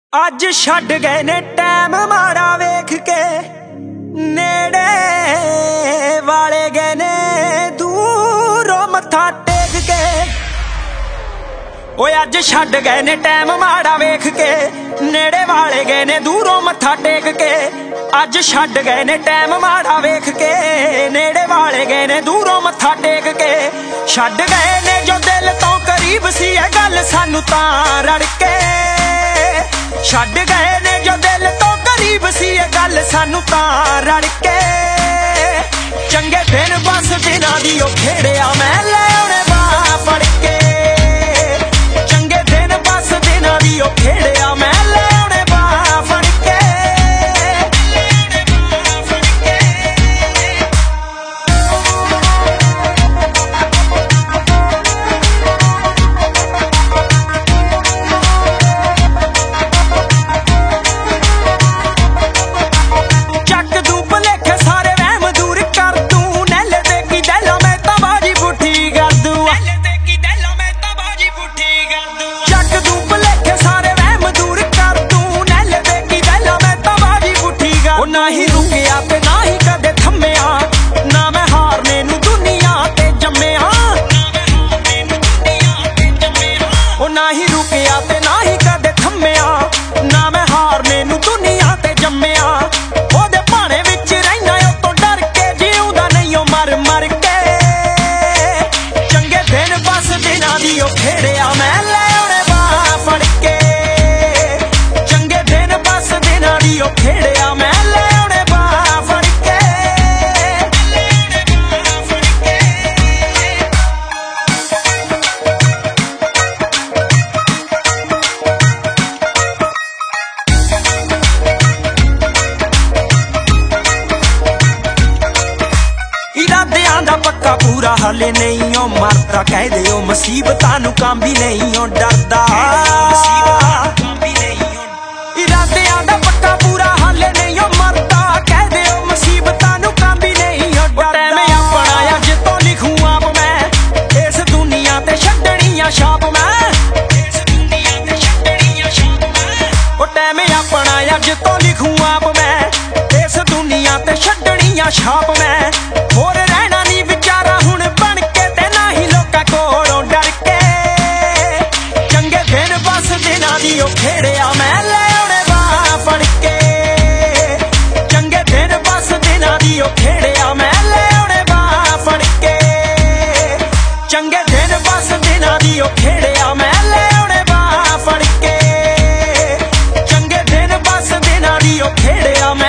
ਅੱਜ ਛੱਡ ਗਏ ਨੇ ਟਾਈਮ ਮਾੜਾ ਵੇਖ ਕੇ, ਨੇੜੇ ਵਾਲੇ ਗਏ ਨੇ ਦੂਰੋਂ ਮੱਥਾ ਟੇਕ ਕੇ। ਓਏ ਅੱਜ ਛੱਡ ਗਏ ਨੇ ਟਾਈਮ ਮਾੜਾ ਵੇਖ ਕੇ, ਨੇੜੇ ਵਾਲੇ ਗਏ ਨੇ ਦੂਰੋਂ ਮੱਥਾ ਟੇਕ ਕੇ। ਅੱਜ ਛੱਡ ਗਏ ਨੇ ਟਾਈਮ ਮਾੜਾ ਵੇਖ ਕੇ, ਨੇੜੇ ਵਾਲੇ ਗਏ ਨੇ ਦੂਰੋਂ ਮੱਥਾ ਟੇਕ ਕੇ। ਛੱਡ ਗਏ ਨੇ ਜੋ ਦਿਲ ਤੋਂ ਕਰੀਬ ਸੀ ਇਹ ਗੱਲ ਸਾਨੂੰ ਤਾਂ ਰੜ ਕੇ। ਛੱਡ ਗਏ ਨੇ ਜੋ ਦਿਲ ਤੋਂ ਕਰੀਬ ਸੀ ਇਹ ਗੱਲ ਸਾਨੂੰ ਤਾਂ ਰੜ ਕੇ। ਚੰਗੇ ਦਿਨ ਬਸ ਦਿਨਾਂ ਦੀ ਉਹ ਖੇੜਿਆ ਮੈਂ ਲੈ ਆਉਣੇ ਬਾਹ ਫੜ ਕੇ। ਚੰਗੇ ਦਿਨ ਬਸ ਦਿਨਾਂ ਦੀ ਉਹ ਖੇੜਿਆ ਮੈਂ ਲੈ ਆਉਣੇ ਬਾਹ ਫੜ ਕੇ। ਨਾ ਹੀ ਰੁਕਿਆ ਤੇ ਨਾ ਹੀ ਕਦੇ ਥੰਮਿਆ, ਨਾ ਮੈਂ ਹਾਰਨੇ ਨੂੰ ਦੁਨੀਆ ਤੇ ਜੰਮਿਆ। ਉਹ ਨਾ ਹੀ ਰੁਕਿਆ ਤੇ ਨਾ ਹੀ ਕਦੇ ਥੰਮਿਆ, ਨਾ ਮੈਂ ਹਾਰਨੇ ਨੂੰ ਦੁਨੀਆ ਤੇ ਜੰਮਿਆ। ਉਹਦੇ ਭਾਣੇ ਵਿੱਚ ਰਹਿਣਾ ਉਹ ਤੋਂ ਡਰ ਕੇ, ਜਿਉਂਦਾ ਨਹੀਂ ਉਹ ਮਰ ਮਰ ਕੇ। ਚੰਗੇ ਦਿਨ ਬਸ ਦਿਨਾਂ ਦੀ ਉਹ ਖੇੜਿਆ ਮੈਂ ਲੈ ਆਉਣੇ ਬਾਹ ਫੜ ਕੇ। ਚੰਗੇ ਦਿਨ ਬਸ ਦਿਨਾਂ ਦੀ ਉਹ ਖੇੜਿਆ ਮੈਂ ਪੱਕਾ ਪੂਰਾ ਹਾਲੇ ਨਹੀਂ ਉਹ ਮਰਦਾ, ਕਹਿ ਦਿਓ ਮੁਸੀਬਤਾਂ ਨੂੰ ਕਾਂਬੀ ਨਹੀਂ ਉਹ ਡਰਦਾ। ਇਰਾਦਿਆਂ ਦਾ ਪੱਕਾ ਪੂਰਾ ਹਾਲੇ ਨਹੀਂ ਉਹ ਮਰਦਾ, ਕਹਿ ਦਿਓ ਮੁਸੀਬਤਾਂ ਨੂੰ ਕਾਂਬੀ ਨਹੀਂ ਉਹ ਡਰਦਾ। ਮੈਂ ਆਪਣਾ ਅੱਜ ਤੋਂ ਲਿਖੂੰ ਆਪ ਮੈਂ, ਇਸ ਦੁਨੀਆ ਤੇ ਛੱਡਣੀਆਂ ਛਾਪ ਮੈਂ। ਉਹ ਟਾਈਮ ਆਪਣਾ ਅੱਜ ਤੋਂ ਲਿਖੂੰ ਆਪ ਮੈਂ, ਇਸ ਦੁਨੀਆ ਤੇ ਛੱਡਣੀਆਂ ਛਾਪ ਮੈਂ। ਹੋਰ ਰਹਿਣਾ ਨਹੀਂ ਵਿਚਾਰਾ ਹੁਣ ਬਣ ਕੇ ਤੇ ਨਾ ਹੀ ਲੋਕਾਂ ਕੋਲੋਂ ਡਰ ਕੇ। ਚੰਗੇ ਦਿਨ ਬਸ ਦਿਨਾਂ ਦੀ ਉਹ ਖੇੜਿਆ ਮੈਂ ਲੈ ਆਉਣੇ ਬਾਹ ਫੜ ਕੇ। ਚੰਗੇ ਦਿਨ ਬਸ ਦਿਨਾਂ ਦੀ ਉਹ ਖੇੜਿਆ ਮੈਂ ਲੈ ਆਉਣੇ ਬਾਹ ਫੜ ਕੇ। ਚੰਗੇ ਦਿਨ ਬਸ ਦਿਨਾਂ ਦੀ ਉਹ ਖੇੜਿਆ ਮੈਂ ਲੈ ਆਉਣੇ ਬਾਹ ਫੜ ਕੇ। ਚੰਗੇ ਦਿਨ ਬਸ ਦਿਨਾਂ ਦੀ ਉਹ ਖੇੜਿਆ ਮੈਂ